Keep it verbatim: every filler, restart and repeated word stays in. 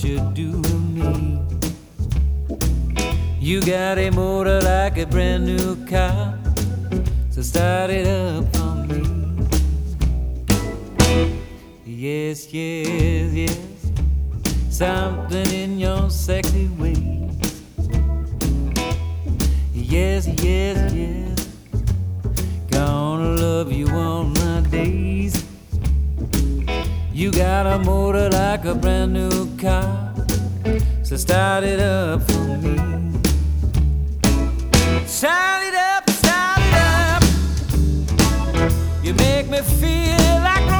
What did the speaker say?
what you do to me. You got a motor like a brand new car, so start it up for me. Yes, yes, yes, something in your sexy ways. Yes, yes, yes, gonna love you all my days. You got a motor like a brand new car, so start it up for me. Start it up, start it up. You make me feel